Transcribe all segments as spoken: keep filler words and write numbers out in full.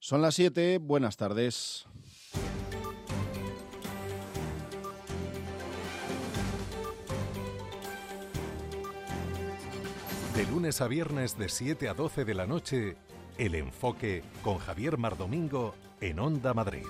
Son las siete, buenas tardes. De lunes a viernes de siete a doce de la noche, El Enfoque con Javier Mardomingo en Onda Madrid.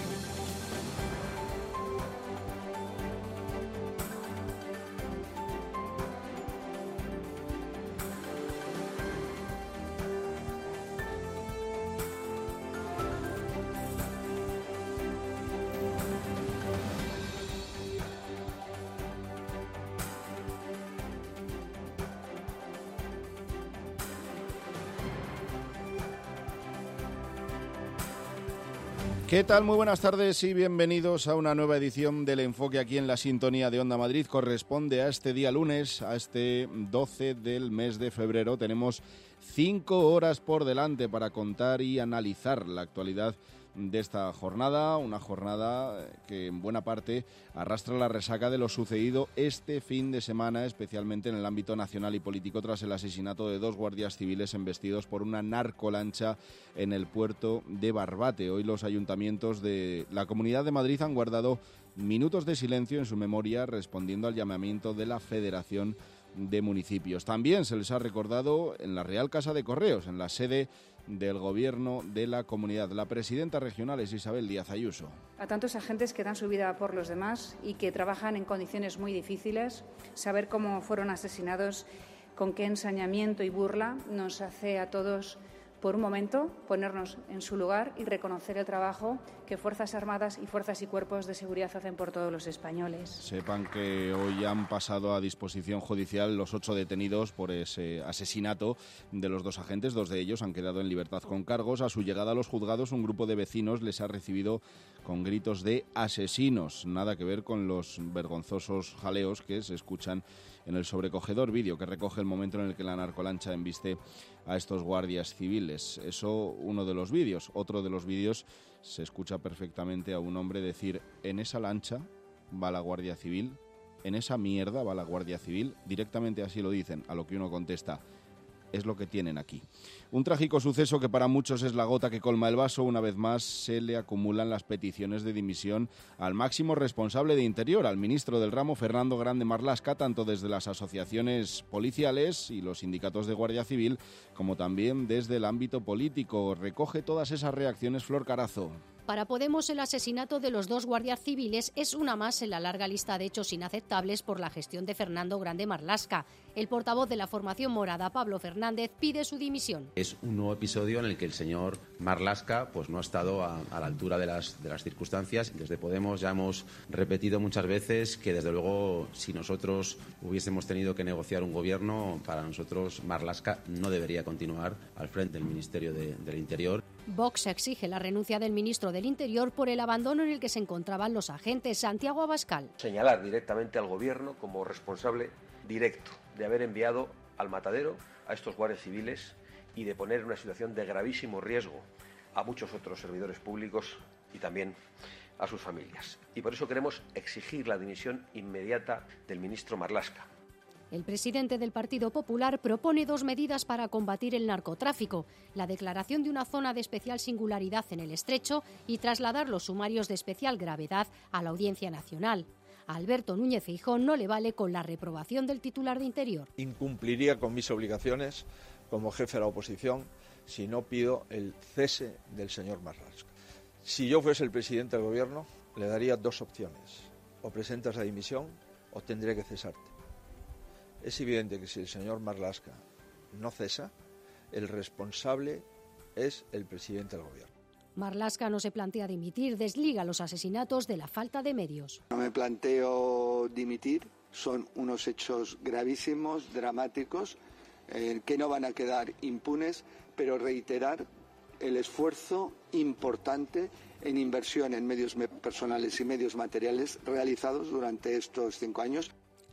¿Qué tal? Muy buenas tardes y bienvenidos a una nueva edición del Enfoque aquí en la sintonía de Onda Madrid. Corresponde a este día lunes, a este doce del mes de febrero. Tenemos cinco horas por delante para contar y analizar la actualidad de esta jornada, una jornada que en buena parte arrastra la resaca de lo sucedido este fin de semana, especialmente en el ámbito nacional y político, tras el asesinato de dos guardias civiles embestidos por una narcolancha en el puerto de Barbate. Hoy los ayuntamientos de la Comunidad de Madrid han guardado minutos de silencio en su memoria, respondiendo al llamamiento de la Federación de Municipios. También se les ha recordado en la Real Casa de Correos, en la sede del Gobierno de la comunidad. La presidenta regional es Isabel Díaz Ayuso. A tantos agentes que dan su vida por los demás y que trabajan en condiciones muy difíciles, saber cómo fueron asesinados, con qué ensañamiento y burla, nos hace a todos, por un momento, ponernos en su lugar y reconocer el trabajo que Fuerzas Armadas y Fuerzas y Cuerpos de Seguridad hacen por todos los españoles. Sepan que hoy han pasado a disposición judicial los ocho detenidos por ese asesinato de los dos agentes. Dos de ellos han quedado en libertad con cargos. A su llegada a los juzgados, un grupo de vecinos les ha recibido con gritos de asesinos. Nada que ver con los vergonzosos jaleos que se escuchan en el sobrecogedor vídeo que recoge el momento en el que la narcolancha embiste a estos guardias civiles. Eso, uno de los vídeos. Otro de los vídeos se escucha perfectamente a un hombre decir: en esa lancha va la Guardia Civil, en esa mierda va la Guardia Civil. Directamente así lo dicen, a lo que uno contesta: es lo que tienen aquí. Un trágico suceso que para muchos es la gota que colma el vaso. Una vez más se le acumulan las peticiones de dimisión al máximo responsable de Interior, al ministro del ramo, Fernando Grande Marlaska, tanto desde las asociaciones policiales y los sindicatos de Guardia Civil, como también desde el ámbito político. Recoge todas esas reacciones Flor Carazo. Para Podemos, el asesinato de los dos guardias civiles es una más en la larga lista de hechos inaceptables por la gestión de Fernando Grande Marlaska. El portavoz de la formación morada, Pablo Fernández, pide su dimisión. Es un nuevo episodio en el que el señor Marlaska pues, no ha estado a, a la altura de las, de las circunstancias. Desde Podemos ya hemos repetido muchas veces que, desde luego, si nosotros hubiésemos tenido que negociar un gobierno, para nosotros Marlaska no debería continuar al frente del Ministerio de, del Interior. Vox exige la renuncia del ministro del Interior por el abandono en el que se encontraban los agentes. Santiago Abascal. Señalar directamente al Gobierno como responsable directo de haber enviado al matadero a estos guardias civiles y de poner en una situación de gravísimo riesgo a muchos otros servidores públicos y también a sus familias. Y por eso queremos exigir la dimisión inmediata del ministro Marlaska. El presidente del Partido Popular propone dos medidas para combatir el narcotráfico: la declaración de una zona de especial singularidad en el Estrecho y trasladar los sumarios de especial gravedad a la Audiencia Nacional. A Alberto Núñez Feijóo no le vale con la reprobación del titular de Interior. Incumpliría con mis obligaciones como jefe de la oposición si no pido el cese del señor Marlaska. Si yo fuese el presidente del Gobierno, le daría dos opciones: o presentas la dimisión o tendré que cesarte. Es evidente que si el señor Marlaska no cesa, el responsable es el presidente del Gobierno. Marlaska no se plantea dimitir, desliga los asesinatos de la falta de medios. No me planteo dimitir, son unos hechos gravísimos, dramáticos, eh, que no van a quedar impunes, pero reiterar el esfuerzo importante en inversión en medios personales y medios materiales realizados durante estos cinco años.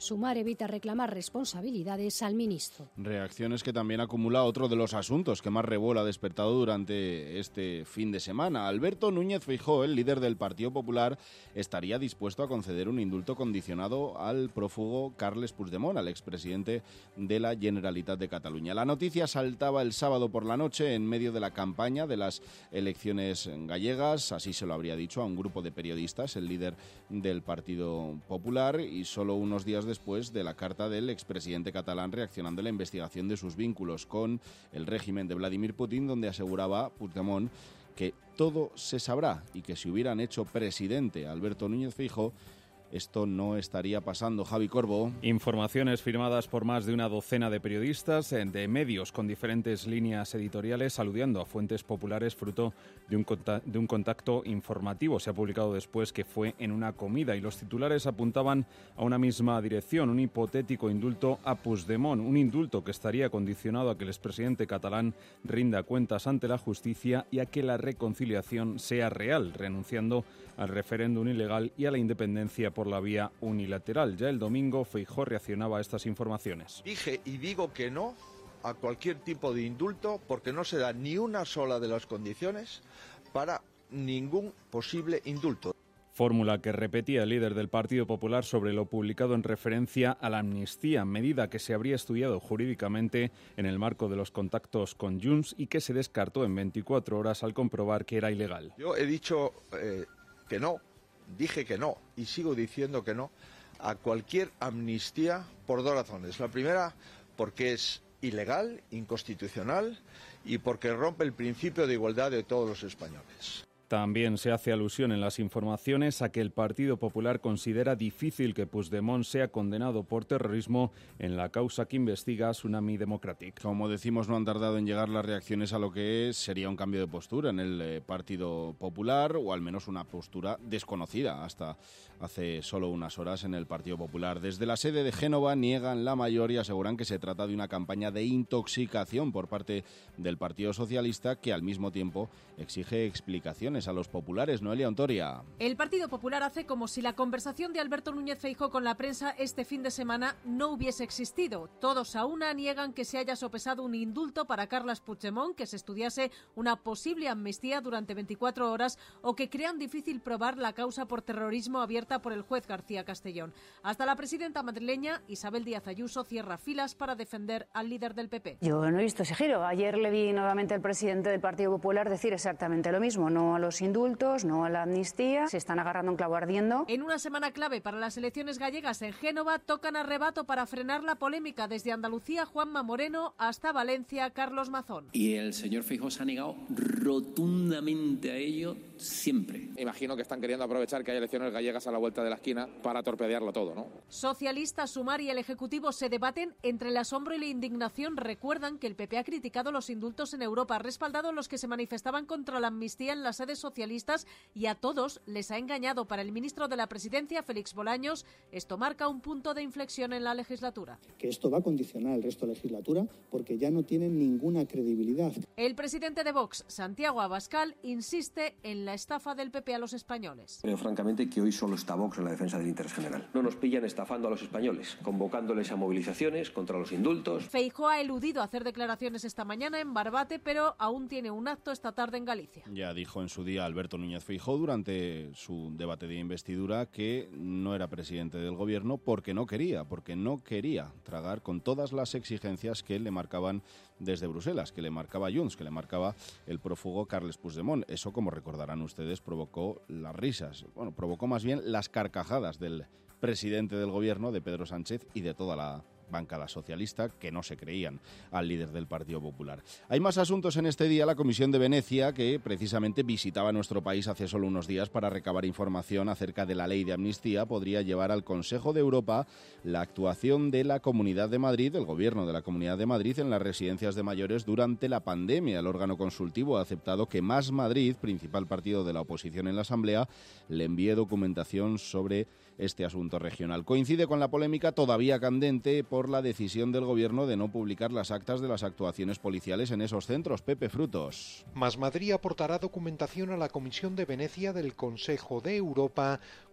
Sumar evita reclamar responsabilidades al ministro. Reacciones que también acumula otro de los asuntos que más revuelo ha despertado durante este fin de semana. Alberto Núñez Feijóo, el líder del Partido Popular, estaría dispuesto a conceder un indulto condicionado al prófugo Carles Puigdemont, al expresidente de la Generalitat de Cataluña. La noticia saltaba el sábado por la noche en medio de la campaña de las elecciones gallegas. Así se lo habría dicho a un grupo de periodistas el líder del Partido Popular, y solo unos días después de la carta del expresidente catalán reaccionando a la investigación de sus vínculos con el régimen de Vladimir Putin, donde aseguraba Puigdemont que todo se sabrá y que si hubieran hecho presidente a Alberto Núñez Feijóo, esto no estaría pasando. Javi Corbo. Informaciones firmadas por más de una docena de periodistas de medios con diferentes líneas editoriales, aludiendo a fuentes populares fruto de un, contacto, de un contacto informativo. Se ha publicado después que fue en una comida y los titulares apuntaban a una misma dirección, un hipotético indulto a Puigdemont, un indulto que estaría condicionado a que el expresidente catalán rinda cuentas ante la justicia y a que la reconciliación sea real, renunciando al referéndum ilegal y a la independencia por la vía unilateral. Ya el domingo Feijóo reaccionaba a estas informaciones. Dije y digo que no a cualquier tipo de indulto porque no se da ni una sola de las condiciones para ningún posible indulto. Fórmula que repetía el líder del Partido Popular sobre lo publicado en referencia a la amnistía, medida que se habría estudiado jurídicamente en el marco de los contactos con Junts y que se descartó en veinticuatro horas al comprobar que era ilegal. Yo he dicho eh, que no, dije que no y sigo diciendo que no a cualquier amnistía por dos razones. La primera, porque es ilegal, inconstitucional y porque rompe el principio de igualdad de todos los españoles. También se hace alusión en las informaciones a que el Partido Popular considera difícil que Puigdemont sea condenado por terrorismo en la causa que investiga Tsunami Democratic. Como decimos, no han tardado en llegar las reacciones a lo que sería un cambio de postura en el eh, Partido Popular, o al menos una postura desconocida hasta hace solo unas horas en el Partido Popular. Desde la sede de Génova niegan la mayoría y aseguran que se trata de una campaña de intoxicación por parte del Partido Socialista, que al mismo tiempo exige explicaciones a los populares. Noelia Ontoria. El Partido Popular hace como si la conversación de Alberto Núñez Feijóo con la prensa este fin de semana no hubiese existido. Todos a una niegan que se haya sopesado un indulto para Carles Puigdemont, que se estudiase una posible amnistía durante veinticuatro horas o que crean difícil probar la causa por terrorismo abierta por el juez García Castellón. Hasta la presidenta madrileña, Isabel Díaz Ayuso, cierra filas para defender al líder del P P. Yo no he visto ese giro. Ayer le vi nuevamente al presidente del Partido Popular decir exactamente lo mismo. No a los indultos, no a la amnistía. Se están agarrando un clavo ardiendo. En una semana clave para las elecciones gallegas en Génova, tocan arrebato para frenar la polémica desde Andalucía, Juanma Moreno, hasta Valencia, Carlos Mazón. Y el señor Feijóo se ha negado rotundamente a ello siempre. Imagino que están queriendo aprovechar que hay elecciones gallegas a la vuelta de la esquina para torpedearlo todo, ¿no? Socialistas, Sumar y el Ejecutivo se debaten entre el asombro y la indignación. Recuerdan que el P P ha criticado los indultos en Europa, ha respaldado a los que se manifestaban contra la amnistía en las sedes socialistas y a todos les ha engañado. Para el ministro de la Presidencia, Félix Bolaños, esto marca un punto de inflexión en la legislatura. Que esto va a condicionar el resto de la legislatura porque ya no tienen ninguna credibilidad. El presidente de Vox, Santiago Abascal, insiste en la estafa del P P a los españoles. Creo francamente que hoy solo está Vox en la defensa del interés general. No nos pillan estafando a los españoles, convocándoles a movilizaciones contra los indultos. Feijóo ha eludido hacer declaraciones esta mañana en Barbate, pero aún tiene un acto esta tarde en Galicia. Ya dijo en su día Alberto Núñez Feijóo durante su debate de investidura que no era presidente del gobierno porque no quería, porque no quería tragar con todas las exigencias que le marcaban desde Bruselas, que le marcaba Junts, que le marcaba el prófugo Carles Puigdemont. Eso, como recordarán ustedes, provocó las risas, bueno, provocó más bien las carcajadas del presidente del gobierno, de Pedro Sánchez, y de toda la bancada socialista, que no se creían al líder del Partido Popular. Hay más asuntos en este día. La Comisión de Venecia, que precisamente visitaba nuestro país hace solo unos días para recabar información acerca de la ley de amnistía, podría llevar al Consejo de Europa la actuación de la Comunidad de Madrid, del Gobierno de la Comunidad de Madrid, en las residencias de mayores durante la pandemia. El órgano consultivo ha aceptado que Más Madrid, principal partido de la oposición en la Asamblea, le envíe documentación sobre este asunto regional. Coincide con la polémica todavía candente por la decisión del Gobierno de no publicar las actas de las actuaciones policiales en esos centros. Pepe Frutos. Más Madrid aportará documentación a la Comisión de Venecia del Consejo de Europa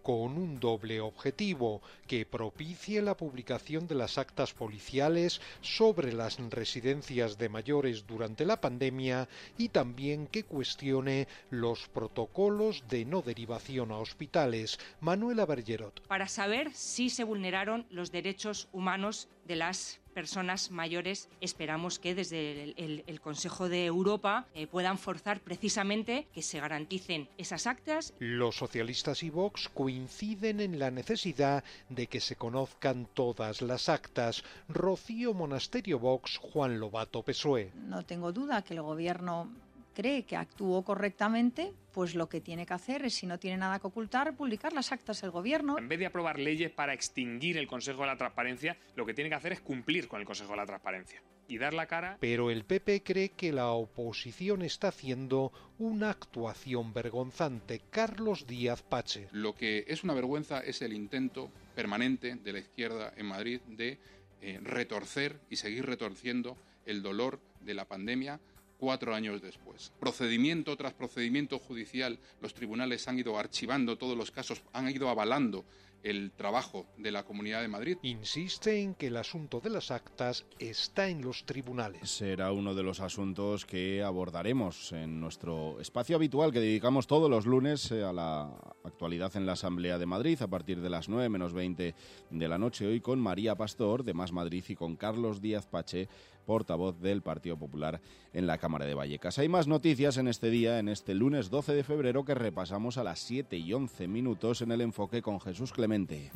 con un doble objetivo: que propicie la publicación de las actas policiales sobre las residencias de mayores durante la pandemia y también que cuestione los protocolos de no derivación a hospitales. Manuela Bergerot. Para saber si se vulneraron los derechos humanos de las personas mayores, esperamos que desde el, el, el Consejo de Europa eh, puedan forzar precisamente que se garanticen esas actas. Los socialistas y Vox coinciden en la necesidad de que se conozcan todas las actas. Rocío Monasterio, Vox; Juan Lobato, P S O E. No tengo duda que el Gobierno cree que actuó correctamente, pues lo que tiene que hacer es, si no tiene nada que ocultar, publicar las actas del Gobierno. En vez de aprobar leyes para extinguir el Consejo de la Transparencia, lo que tiene que hacer es cumplir con el Consejo de la Transparencia y dar la cara. Pero el P P cree que la oposición está haciendo una actuación vergonzante. Carlos Díaz Pache. Lo que es una vergüenza es el intento permanente de la izquierda en Madrid de eh, retorcer y seguir retorciendo el dolor de la pandemia cuatro años después. Procedimiento tras procedimiento judicial, los tribunales han ido archivando todos los casos, han ido avalando el trabajo de la Comunidad de Madrid. Insiste en que el asunto de las actas está en los tribunales. Será uno de los asuntos que abordaremos en nuestro espacio habitual que dedicamos todos los lunes a la actualidad en la Asamblea de Madrid a partir de las nueve menos veinte de la noche, hoy con María Pastor de Más Madrid y con Carlos Díaz Pache, portavoz del Partido Popular en la Cámara de Vallecas. Hay más noticias en este día, en este lunes doce de febrero, que repasamos a las siete y once minutos en el Enfoque con Jesús Clemente.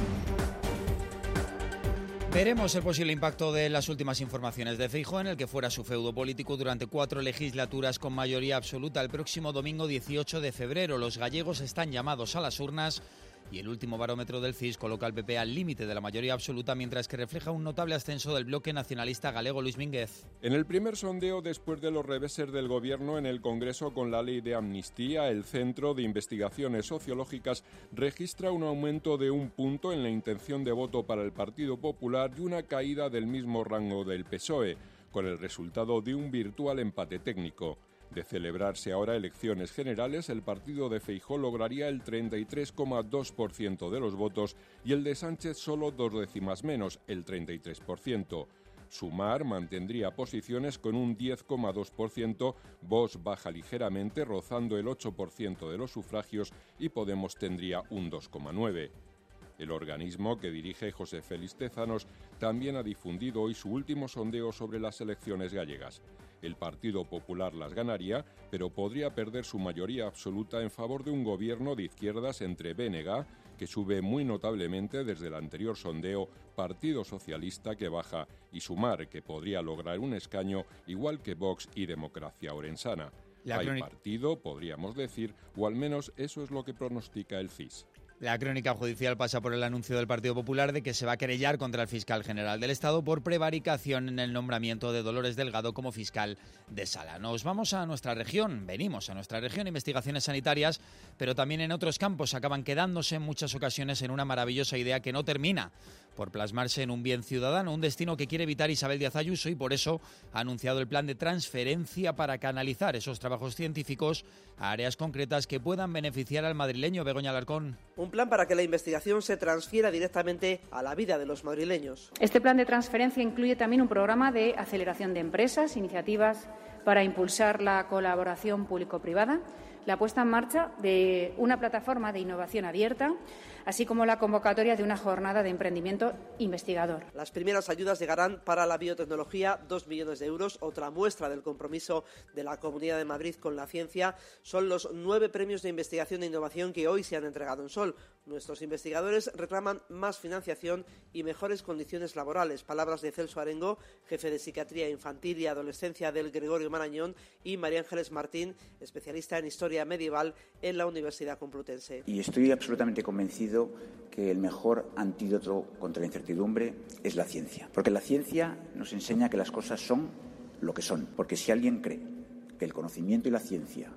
Veremos el posible impacto de las últimas informaciones de Feijóo en el que fuera su feudo político durante cuatro legislaturas con mayoría absoluta. El próximo domingo dieciocho de febrero los gallegos están llamados a las urnas y el último barómetro del C I S coloca al P P al límite de la mayoría absoluta, mientras que refleja un notable ascenso del bloque nacionalista galego. Luis Mínguez. En el primer sondeo después de los reveses del Gobierno en el Congreso con la ley de amnistía, el Centro de Investigaciones Sociológicas registra un aumento de un punto en la intención de voto para el Partido Popular y una caída del mismo rango del P S O E, con el resultado de un virtual empate técnico. De celebrarse ahora elecciones generales, el partido de Feijóo lograría el treinta y tres coma dos por ciento de los votos y el de Sánchez solo dos décimas menos, el treinta y tres por ciento. Sumar mantendría posiciones con un diez coma dos por ciento, Vox baja ligeramente rozando el ocho por ciento de los sufragios y Podemos tendría un dos coma nueve por ciento. El organismo que dirige José Félix Tezanos también ha difundido hoy su último sondeo sobre las elecciones gallegas. El Partido Popular las ganaría, pero podría perder su mayoría absoluta en favor de un gobierno de izquierdas entre B N G, que sube muy notablemente desde el anterior sondeo, Partido Socialista, que baja, y Sumar, que podría lograr un escaño, igual que Vox y Democracia Orensana. Hay partido, podríamos decir, o al menos eso es lo que pronostica el C I S. La crónica judicial pasa por el anuncio del Partido Popular de que se va a querellar contra el fiscal general del Estado por prevaricación en el nombramiento de Dolores Delgado como fiscal de sala. Nos vamos a nuestra región, venimos a nuestra región, investigaciones sanitarias, pero también en otros campos acaban quedándose en muchas ocasiones en una maravillosa idea que no termina por plasmarse en un bien ciudadano, un destino que quiere evitar Isabel Díaz Ayuso, y por eso ha anunciado el plan de transferencia para canalizar esos trabajos científicos a áreas concretas que puedan beneficiar al madrileño. Begoña Alarcón. Un plan para que la investigación se transfiera directamente a la vida de los madrileños. Este plan de transferencia incluye también un programa de aceleración de empresas, iniciativas para impulsar la colaboración público-privada, la puesta en marcha de una plataforma de innovación abierta, así como la convocatoria de una jornada de emprendimiento investigador. Las primeras ayudas llegarán para la biotecnología, dos millones de euros. Otra muestra del compromiso de la Comunidad de Madrid con la ciencia son los nueve premios de investigación e innovación que hoy se han entregado en Sol. Nuestros investigadores reclaman más financiación y mejores condiciones laborales. Palabras de Celso Arengo, jefe de Psiquiatría Infantil y Adolescencia del Gregorio Marañón, y María Ángeles Martín, especialista en Historia Medieval en la Universidad Complutense. Y estoy absolutamente convencido que el mejor antídoto contra la incertidumbre es la ciencia. Porque la ciencia nos enseña que las cosas son lo que son. Porque si alguien cree que el conocimiento y la ciencia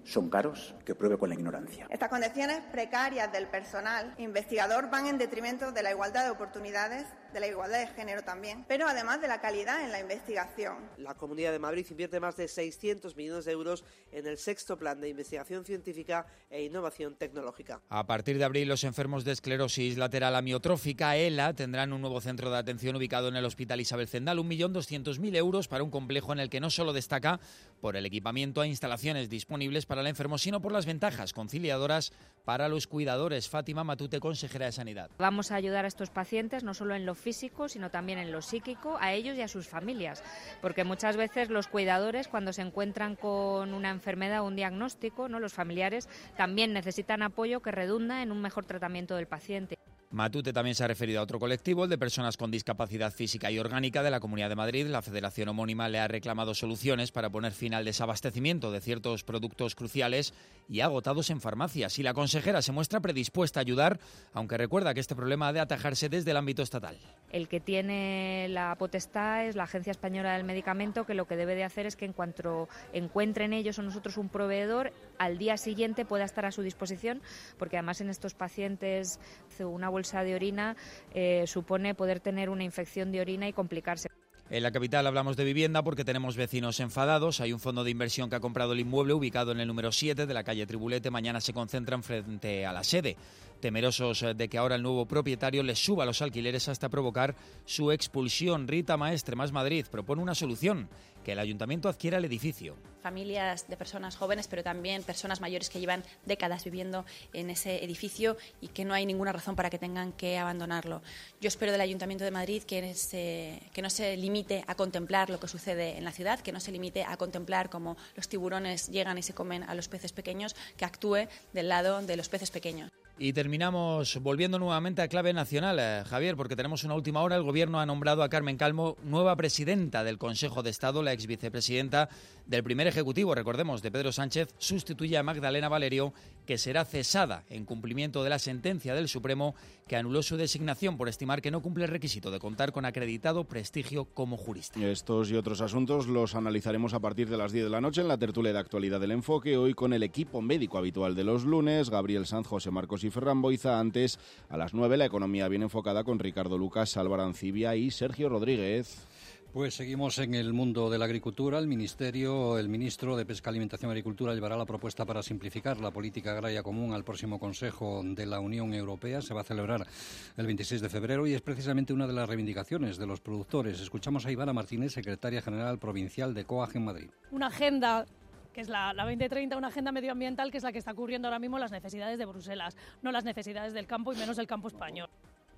son caros, que pruebe con la ignorancia. Estas condiciones precarias del personal investigador van en detrimento de la igualdad de oportunidades, de la igualdad de género también, pero además de la calidad en la investigación. La Comunidad de Madrid invierte más de seiscientos millones de euros en el sexto plan de investigación científica e innovación tecnológica. A partir de abril, los enfermos de esclerosis lateral amiotrófica, ELA, tendrán un nuevo centro de atención ubicado en el Hospital Isabel Zendal, un millón doscientos mil euros para un complejo en el que no solo destaca por el equipamiento e instalaciones disponibles para el enfermo, sino por las ventajas conciliadoras para los cuidadores. Fátima Matute, consejera de Sanidad. Vamos a ayudar a estos pacientes no solo en lo físico, sino también en lo psíquico, a ellos y a sus familias, porque muchas veces los cuidadores, cuando se encuentran con una enfermedad o un diagnóstico, ¿no?, los familiares también necesitan apoyo que redunda en un mejor tratamiento del paciente. Matute también se ha referido a otro colectivo, el de personas con discapacidad física y orgánica de la Comunidad de Madrid. La federación homónima le ha reclamado soluciones para poner fin al desabastecimiento de ciertos productos cruciales y agotados en farmacias. Y la consejera se muestra predispuesta a ayudar, aunque recuerda que este problema ha de atajarse desde el ámbito estatal. El que tiene la potestad es la Agencia Española del Medicamento, que lo que debe de hacer es que en cuanto encuentren ellos o nosotros un proveedor, al día siguiente pueda estar a su disposición, porque además en estos pacientes una bolsa de orina eh, supone poder tener una infección de orina y complicarse. En la capital hablamos de vivienda porque tenemos vecinos enfadados. Hay un fondo de inversión que ha comprado el inmueble ubicado en el número siete de la calle Tribulete. Mañana se concentran frente a la sede, temerosos de que ahora el nuevo propietario les suba los alquileres hasta provocar su expulsión. Rita Maestre, Más Madrid, propone una solución: que el ayuntamiento adquiera el edificio. Familias de personas jóvenes, pero también personas mayores que llevan décadas viviendo en ese edificio y que no hay ninguna razón para que tengan que abandonarlo. Yo espero del Ayuntamiento de Madrid que, se, que no se limite a contemplar lo que sucede en la ciudad, que no se limite a contemplar cómo los tiburones llegan y se comen a los peces pequeños, que actúe del lado de los peces pequeños. Y terminamos volviendo nuevamente a clave nacional, eh, Javier, porque tenemos una última hora. El Gobierno ha nombrado a Carmen Calvo nueva presidenta del Consejo de Estado. La exvicepresidenta del primer Ejecutivo, recordemos, de Pedro Sánchez, sustituye a Magdalena Valerio, que será cesada en cumplimiento de la sentencia del Supremo que anuló su designación por estimar que no cumple el requisito de contar con acreditado prestigio como jurista. Estos y otros asuntos los analizaremos a partir de las diez de la noche en la tertulia de actualidad del Enfoque, hoy con el equipo médico habitual de los lunes, Gabriel Sanz, José Marcos y Ferran Boiza. Antes, a las nueve, la economía bien enfocada con Ricardo Lucas, Álvaro Ancibia y Sergio Rodríguez. Pues seguimos en el mundo de la agricultura. El Ministerio, el ministro de Pesca, Alimentación y Agricultura llevará la propuesta para simplificar la política agraria común al próximo Consejo de la Unión Europea. Se va a celebrar el veintiséis de febrero y es precisamente una de las reivindicaciones de los productores. Escuchamos a Ivana Martínez, secretaria general provincial de COAG en Madrid. Una agenda que es la, la veinte treinta, una agenda medioambiental que es la que está cubriendo ahora mismo las necesidades de Bruselas, no las necesidades del campo y menos del campo español.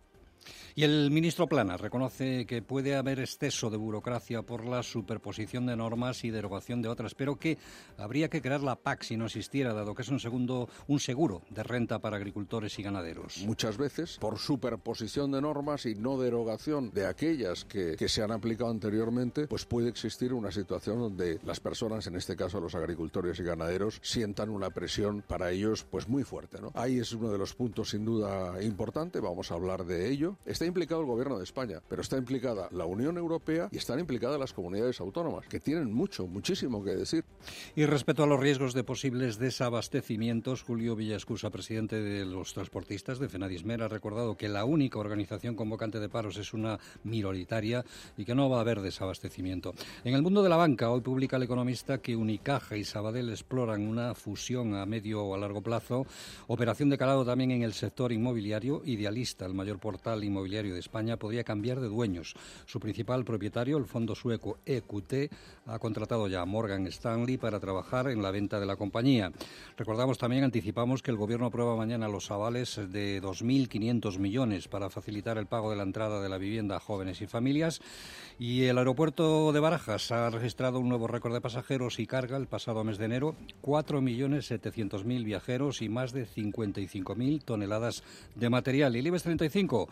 Y el ministro Planas reconoce que puede haber exceso de burocracia por la superposición de normas y derogación de otras, pero que habría que crear la P A C si no existiera, dado que es un, segundo, un seguro de renta para agricultores y ganaderos. Muchas veces, por superposición de normas y no derogación de aquellas que, que se han aplicado anteriormente, pues puede existir una situación donde las personas, en este caso los agricultores y ganaderos, sientan una presión para ellos pues muy fuerte, ¿no? Ahí es uno de los puntos sin duda importante, vamos a hablar de ello. Está implicado el Gobierno de España, pero está implicada la Unión Europea y están implicadas las comunidades autónomas, que tienen mucho, muchísimo que decir. Y respecto a los riesgos de posibles desabastecimientos, Julio Villaescusa, presidente de los transportistas de FENADISMER, ha recordado que la única organización convocante de paros es una minoritaria y que no va a haber desabastecimiento. En el mundo de la banca, hoy publica El Economista que Unicaja y Sabadell exploran una fusión a medio o a largo plazo, operación de calado también en el sector inmobiliario. Idealista, el mayor portal inmobiliario de España, podría cambiar de dueños. Su principal propietario, el fondo sueco E Q T, ha contratado ya a Morgan Stanley para trabajar en la venta de la compañía. Recordamos también, anticipamos que el Gobierno aprueba mañana los avales de dos mil quinientos millones para facilitar el pago de la entrada de la vivienda a jóvenes y familias. Y el aeropuerto de Barajas ha registrado un nuevo récord de pasajeros y carga el pasado mes de enero, cuatro millones setecientos mil viajeros y más de cincuenta y cinco mil toneladas de material. Y el IBEX treinta y cinco, pues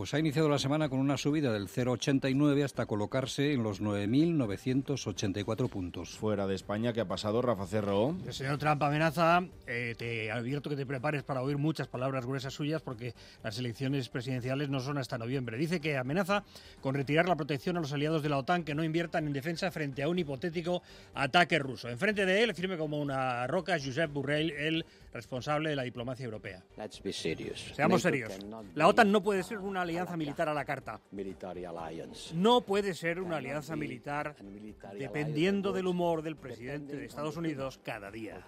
ha iniciado la semana con una subida del cero coma ochenta y nueve hasta colocarse en los nueve mil novecientos ochenta y cuatro puntos. Fuera de España, ¿qué ha pasado, Rafa Cerro? El señor Trump amenaza, eh, te advierto que te prepares para oír muchas palabras gruesas suyas porque las elecciones presidenciales no son hasta noviembre. Dice que amenaza con retirar la protección a los aliados de la OTAN que no inviertan en defensa frente a un hipotético ataque ruso. Enfrente de él, firme como una roca, Josep Borrell, el responsable de la diplomacia europea. Seamos serios. La OTAN no puede ser una alianza militar a la carta. No puede ser una alianza militar dependiendo del humor del presidente de Estados Unidos cada día.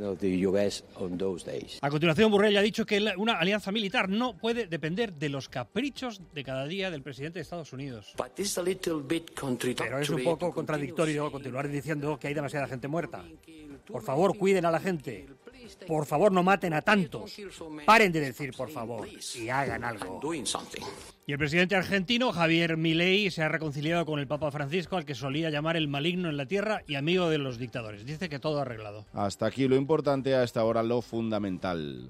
A continuación, Borrell ha dicho que una alianza militar no puede depender de los caprichos de cada día del presidente de Estados Unidos. Pero es un poco contradictorio continuar diciendo que hay demasiada gente muerta. Por favor, cuiden a la gente. Por favor, no maten a tantos. Paren de decir por favor y hagan algo. Y el presidente argentino, Javier Milei, se ha reconciliado con el Papa Francisco, al que solía llamar el maligno en la tierra y amigo de los dictadores. Dice que todo arreglado. Hasta aquí lo importante, hasta ahora lo fundamental.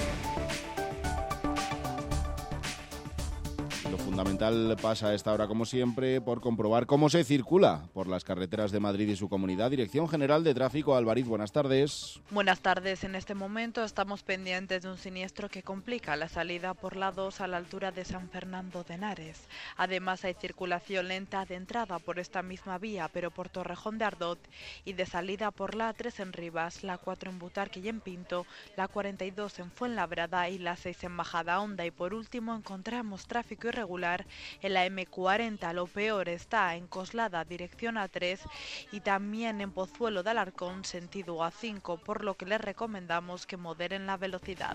Lo fundamental pasa a esta hora, como siempre, por comprobar cómo se circula por las carreteras de Madrid y su comunidad. Dirección General de Tráfico, Álvariz, buenas tardes. Buenas tardes. En este momento estamos pendientes de un siniestro que complica la salida por la dos a la altura de San Fernando de Henares. Además, hay circulación lenta de entrada por esta misma vía, pero por Torrejón de Ardot, y de salida por la A tres en Rivas, la cuatro en Butarque y en Pinto, la cuarenta y dos en Fuenlabrada y la seis en Majadahonda. Y por último, encontramos tráfico irregular en la eme cuarenta. Lo peor está en Coslada, dirección A tres, y también en Pozuelo de Alarcón, sentido A cinco, por lo que les recomendamos que moderen la velocidad.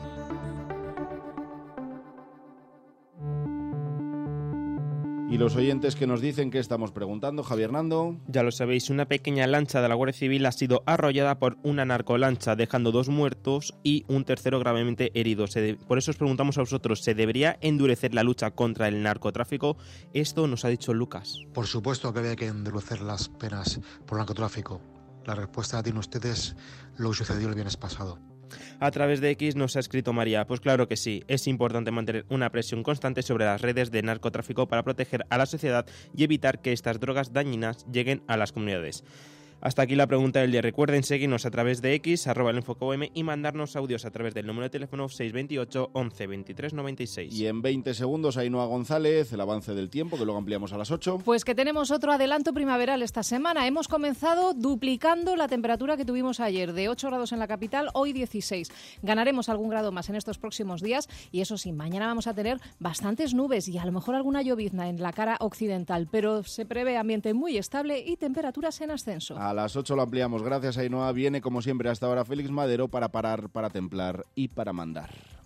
Y los oyentes que nos dicen que estamos preguntando, Javier Hernando. Ya lo sabéis, una pequeña lancha de la Guardia Civil ha sido arrollada por una narcolancha, dejando dos muertos y un tercero gravemente herido. Se de... Por eso os preguntamos a vosotros, ¿se debería endurecer la lucha contra el narcotráfico? Esto nos ha dicho Lucas. Por supuesto que había que endurecer las penas por narcotráfico. La respuesta la tienen ustedes, lo que sucedió el viernes pasado. A través de X nos ha escrito María, pues claro que sí, es importante mantener una presión constante sobre las redes de narcotráfico para proteger a la sociedad y evitar que estas drogas dañinas lleguen a las comunidades. Hasta aquí la pregunta del día. Recuerden seguirnos a través de X, arroba el enfoque U M, y mandarnos audios a través del número de teléfono seis dos ocho, once, veintitrés, noventa y seis. Y en veinte segundos, Ainhoa González, el avance del tiempo, que luego ampliamos a las ocho. Pues que tenemos otro adelanto primaveral esta semana. Hemos comenzado duplicando la temperatura que tuvimos ayer, de ocho grados en la capital, hoy dieciséis. Ganaremos algún grado más en estos próximos días y eso sí, mañana vamos a tener bastantes nubes y a lo mejor alguna llovizna en la cara occidental, pero se prevé ambiente muy estable y temperaturas en ascenso. A las ocho lo ampliamos. Gracias, Ainhoa. Viene, como siempre, hasta ahora Félix Madero para parar, para templar y para mandar.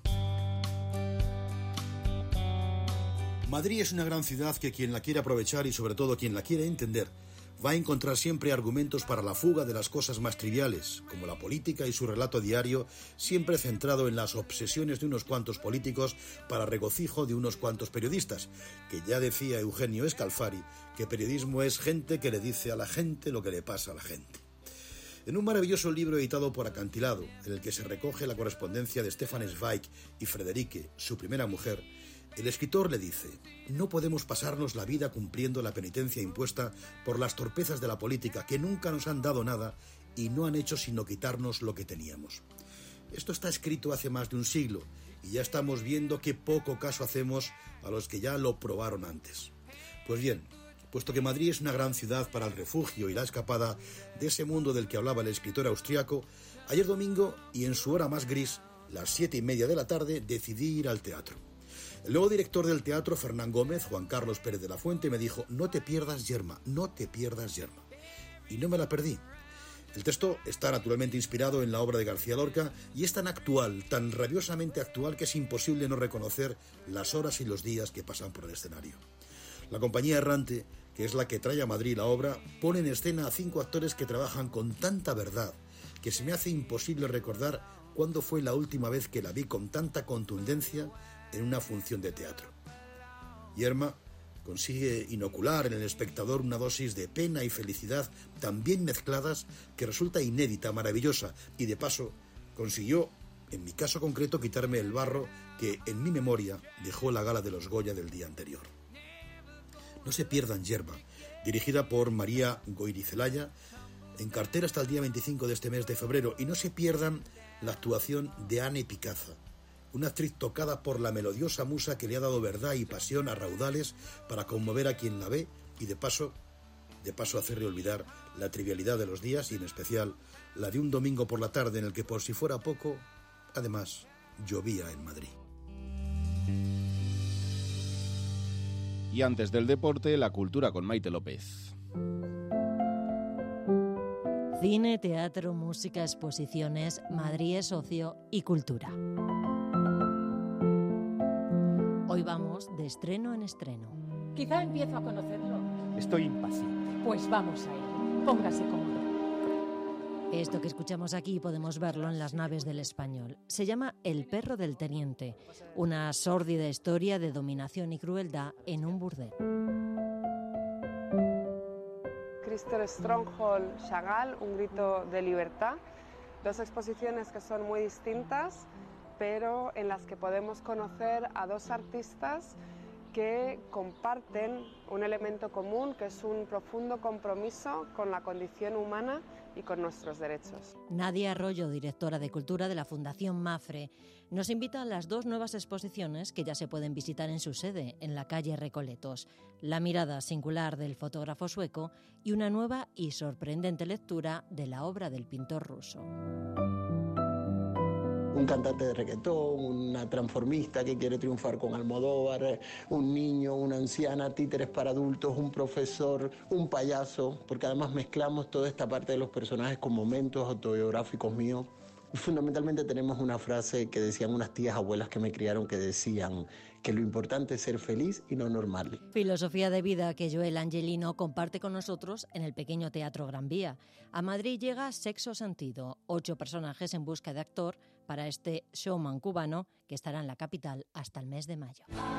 Madrid es una gran ciudad que quien la quiere aprovechar y sobre todo quien la quiere entender va a encontrar siempre argumentos para la fuga de las cosas más triviales, como la política y su relato diario, siempre centrado en las obsesiones de unos cuantos políticos para regocijo de unos cuantos periodistas, que ya decía Eugenio Scalfari que periodismo es gente que le dice a la gente lo que le pasa a la gente. En un maravilloso libro editado por Acantilado, en el que se recoge la correspondencia de Stefan Zweig y Frederike, su primera mujer, el escritor le dice: no podemos pasarnos la vida cumpliendo la penitencia impuesta por las torpezas de la política que nunca nos han dado nada y no han hecho sino quitarnos lo que teníamos. Esto está escrito hace más de un siglo y ya estamos viendo qué poco caso hacemos a los que ya lo probaron antes. Pues bien, puesto que Madrid es una gran ciudad para el refugio y la escapada de ese mundo del que hablaba el escritor austriaco, ayer domingo y en su hora más gris, las siete y media de la tarde, decidí ir al teatro. El nuevo director del teatro, Fernán Gómez, Juan Carlos Pérez de la Fuente, me dijo: no te pierdas Yerma, no te pierdas Yerma. Y no me la perdí. El texto está naturalmente inspirado en la obra de García Lorca y es tan actual, tan rabiosamente actual, que es imposible no reconocer las horas y los días que pasan por el escenario. La compañía errante, que es la que trae a Madrid la obra, pone en escena a cinco actores que trabajan con tanta verdad que se me hace imposible recordar cuándo fue la última vez que la vi con tanta contundencia en una función de teatro. Yerma consigue inocular en el espectador una dosis de pena y felicidad tan bien mezcladas que resulta inédita, maravillosa, y de paso consiguió En mi caso concreto, quitarme el barro que, en mi memoria, dejó la gala de los Goya del día anterior. No se pierdan Yerba, dirigida por María Goirizelaya, en cartera hasta el día veinticinco de este mes de febrero, y no se pierdan la actuación de Anne Picaza, una actriz tocada por la melodiosa musa que le ha dado verdad y pasión a raudales para conmover a quien la ve y de paso, de paso hacerle olvidar la trivialidad de los días y en especial la de un domingo por la tarde en el que, por si fuera poco, además llovía en Madrid. Y antes del deporte, la cultura con Maite López. Cine, teatro, música, exposiciones, Madrid es ocio y cultura. Hoy vamos de estreno en estreno. Quizá empiezo a conocerlo. Estoy impaciente. Pues vamos a ir. Póngase cómodo. Esto que escuchamos aquí podemos verlo en Las naves del Español. Se llama El perro del teniente, una sórdida historia de dominación y crueldad en un burdel. Crystal Stronghold Chagall, un grito de libertad. Dos exposiciones que son muy distintas, pero en las que podemos conocer a dos artistas que comparten un elemento común, que es un profundo compromiso con la condición humana y con nuestros derechos. Nadia Arroyo, directora de Cultura de la Fundación Mafre, nos invita a las dos nuevas exposiciones que ya se pueden visitar en su sede, en la calle Recoletos. La mirada singular del fotógrafo sueco y una nueva y sorprendente lectura de la obra del pintor ruso. Un cantante de reggaetón, una transformista que quiere triunfar con Almodóvar, un niño, una anciana, títeres para adultos, un profesor, un payaso, porque además mezclamos toda esta parte de los personajes con momentos autobiográficos míos. Fundamentalmente tenemos una frase que decían unas tías abuelas que me criaron, que decían que lo importante es ser feliz y no normal. Filosofía de vida que Joel Angelino comparte con nosotros en el pequeño Teatro Gran Vía. A Madrid llega Sexo Sentido, ocho personajes en busca de actor para este showman cubano que estará en la capital hasta el mes de mayo.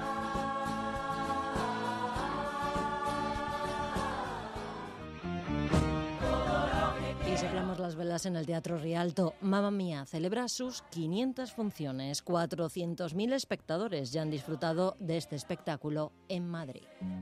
Y soplamos las velas en el Teatro Rialto. Mamma Mía celebra sus quinientas funciones. cuatrocientos mil espectadores ya han disfrutado de este espectáculo en Madrid.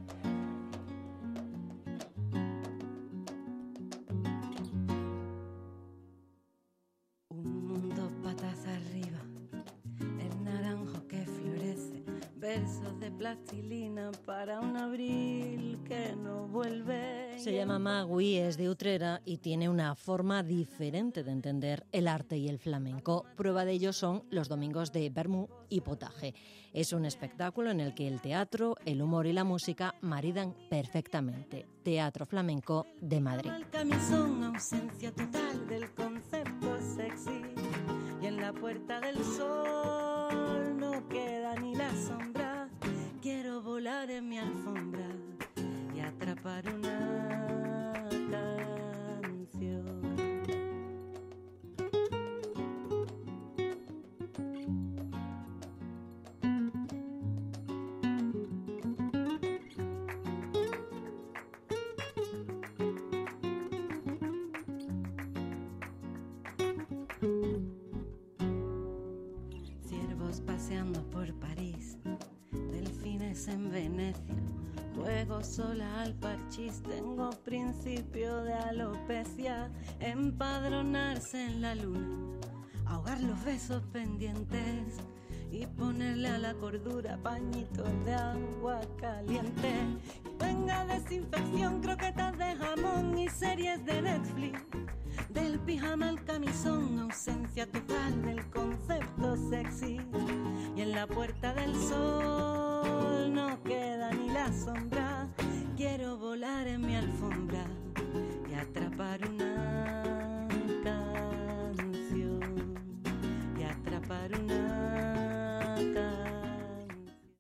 Un mundo patas arriba, el naranjo que florece, versos de plastilina para un abril que no vuelve. Se llama Magui, es de Utrera y tiene una forma diferente de entender el arte y el flamenco. Prueba de ello son los domingos de vermú y potaje. Es un espectáculo en el que el teatro, el humor y la música maridan perfectamente. Teatro Flamenco de Madrid. El camisón, ausencia total del concepto sexy. Y en la puerta del sol no queda ni la sombra. Quiero volar en mi alfombra y atrapar una canción. Ciervos paseando por París, delfines en Venecia. Juego sola al parchís, tengo principio de alopecia. Empadronarse en la luna, ahogar los besos pendientes y ponerle a la cordura pañitos de agua caliente. Y venga desinfección, croquetas de jamón y series de Netflix. Del pijama al camisón, ausencia total del concepto sexy. Y en la puerta del sol no queda ni la sombra. Quiero volar en mi alfombra